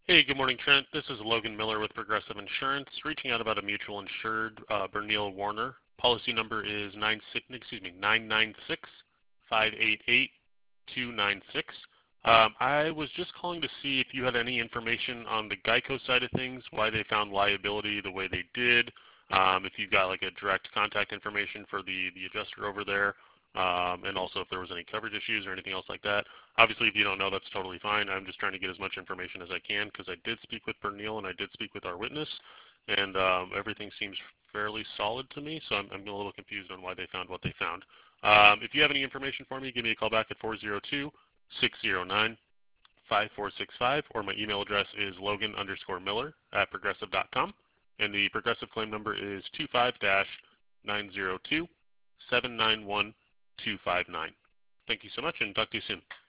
Hey, good morning, Trent. This is Logan Miller with Progressive Insurance, reaching out about a mutual insured, Bernil Warner. Policy number is 996. I was just calling to see if you had any information on the Geico side of things, why they found liability the way they did, if you've got like a direct contact information for the adjuster over there, and also if there was any coverage issues or anything else like that. Obviously, if you don't know, that's totally fine. I'm just trying to get as much information as I can because I did speak with Bernil and I did speak with our witness, and everything seems fairly solid to me, so I'm a little confused on why they found what they found. If you have any information for me, give me a call back at 402-609-5465, or my email address is logan_miller@progressive.com, and the Progressive claim number is 25-902-791-259. Thank you so much, and talk to you soon.